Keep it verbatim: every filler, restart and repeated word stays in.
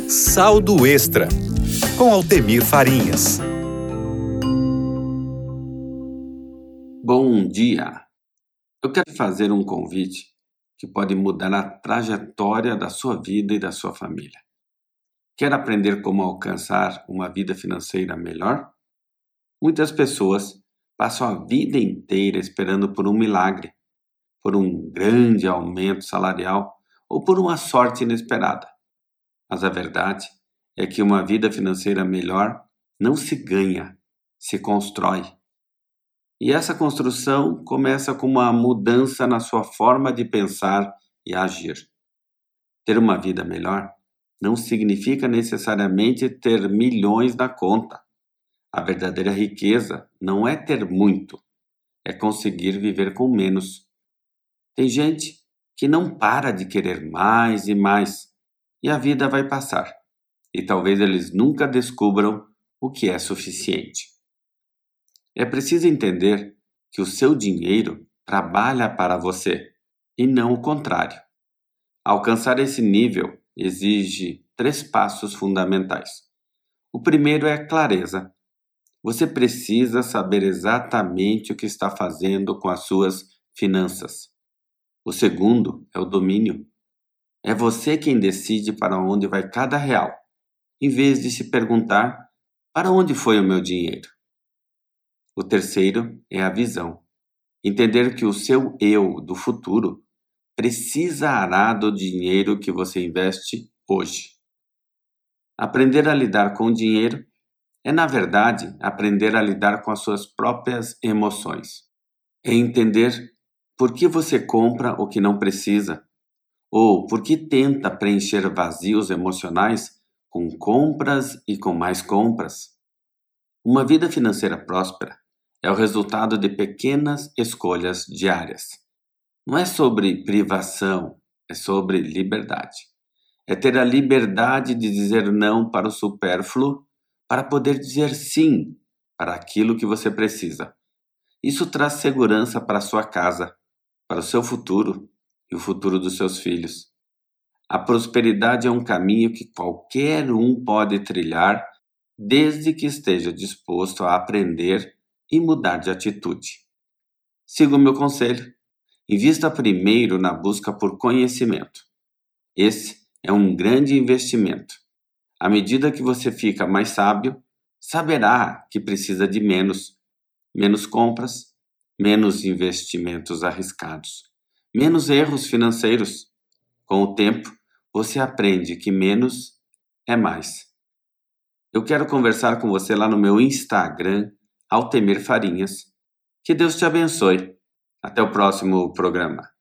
Saldo Extra, com Altemir Farinhas. Bom dia! Eu quero fazer um convite que pode mudar a trajetória da sua vida e da sua família. Quer aprender como alcançar uma vida financeira melhor? Muitas pessoas passam a vida inteira esperando por um milagre, por um grande aumento salarial ou por uma sorte inesperada. Mas a verdade é que uma vida financeira melhor não se ganha, se constrói. E essa construção começa com uma mudança na sua forma de pensar e agir. Ter uma vida melhor não significa necessariamente ter milhões na conta. A verdadeira riqueza não é ter muito, é conseguir viver com menos. Tem gente que não para de querer mais e mais, e a vida vai passar, e talvez eles nunca descubram o que é suficiente. É preciso entender que o seu dinheiro trabalha para você, e não o contrário. Alcançar esse nível exige três passos fundamentais. O primeiro é clareza. Você precisa saber exatamente o que está fazendo com as suas finanças. O segundo é o domínio. É você quem decide para onde vai cada real, em vez de se perguntar: para onde foi o meu dinheiro? O terceiro é a visão. Entender que o seu eu do futuro precisará do dinheiro que você investe hoje. Aprender a lidar com o dinheiro é, na verdade, aprender a lidar com as suas próprias emoções. É entender por que você compra o que não precisa, ou por que tenta preencher vazios emocionais com compras e com mais compras. Uma vida financeira próspera é o resultado de pequenas escolhas diárias. Não é sobre privação, é sobre liberdade. É ter a liberdade de dizer não para o supérfluo para poder dizer sim para aquilo que você precisa. Isso traz segurança para a sua casa, para o seu futuro e o futuro dos seus filhos. A prosperidade é um caminho que qualquer um pode trilhar, desde que esteja disposto a aprender e mudar de atitude. Siga o meu conselho. Invista primeiro na busca por conhecimento. Esse é um grande investimento. À medida que você fica mais sábio, saberá que precisa de menos. Menos compras, menos investimentos arriscados, menos erros financeiros. Com o tempo, você aprende que menos é mais. Eu quero conversar com você lá no meu Instagram, Altemir Farinhas. Que Deus te abençoe. Até o próximo programa.